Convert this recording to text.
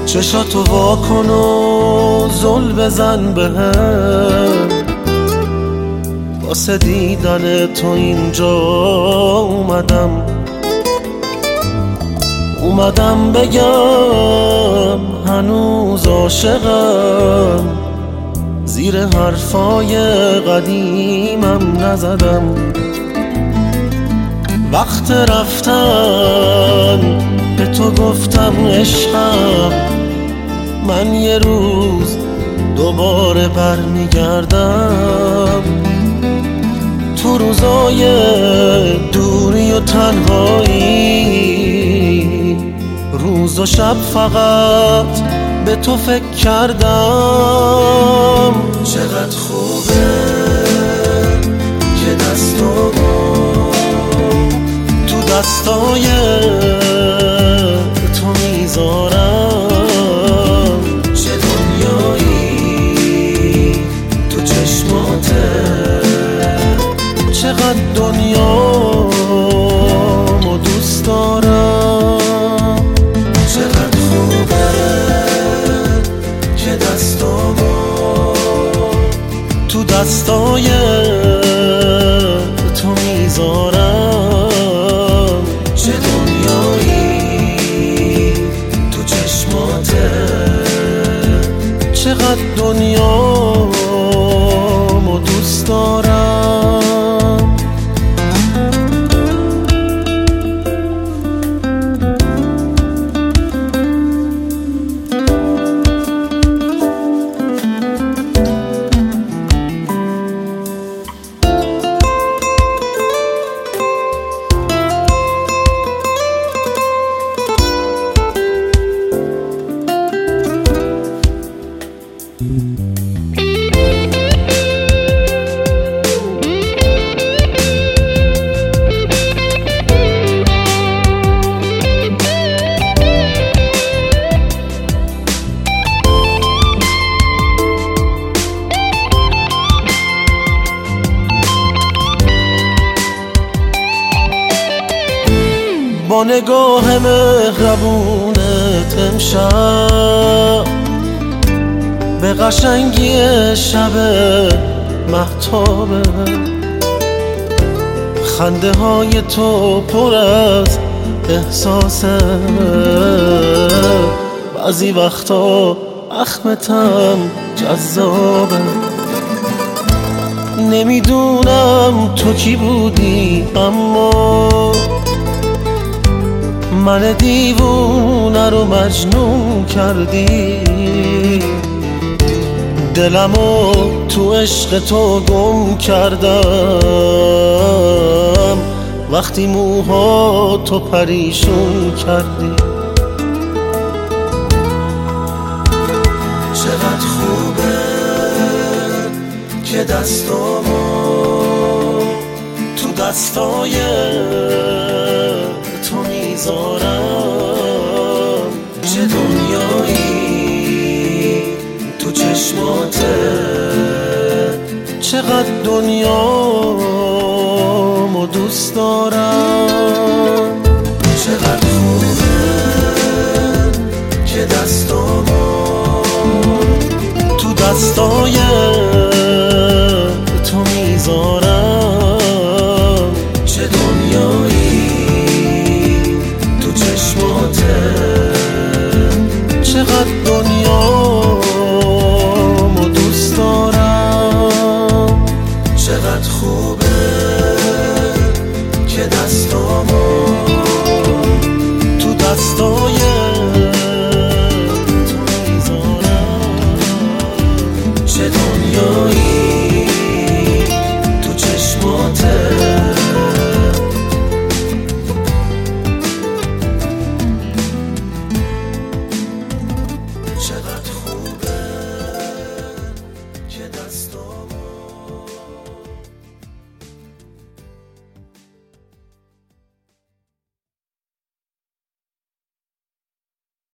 چشاتو واکن و زل بزن بهم، واسه دیدن تو اینجا اومدم بگم هنوز عاشقم، زیر حرفای قدیمم نزدم. وقت رفتن به تو گفتم عشقم، من یه روز دوباره برمیگردم. تو روزای دوری و تنهایی، روز و شب فقط به تو فکر کردم. چقدر خوبه که دستامو تو دستای تو میذارم. چه دنیایی تو چشماته، چقدر دنیامو دوست دارم. چقدر خوبه که دستامو تو دستای تو میذارم. چه دنیایی تو چشماته، چقدر دنیامو دوست دارم. با نگاه مهربونت امشب به قشنگی شب مهتابه، خنده های تو پر از احساسه، بعضی وقتا اخمتم جذابه. نمیدونم تو کی بودی، اما من دیوونه رو مجنون کردی. دلمو تو عشق تو گم کردم، وقتی موها تو پریشون کردی. چقدر خوبه که دستامو تو دستای تو میذارم. چه دنیایی تو چشماته، چقدر دنیامو دوست دارم. چقدر خوبه که دستامو تو دستای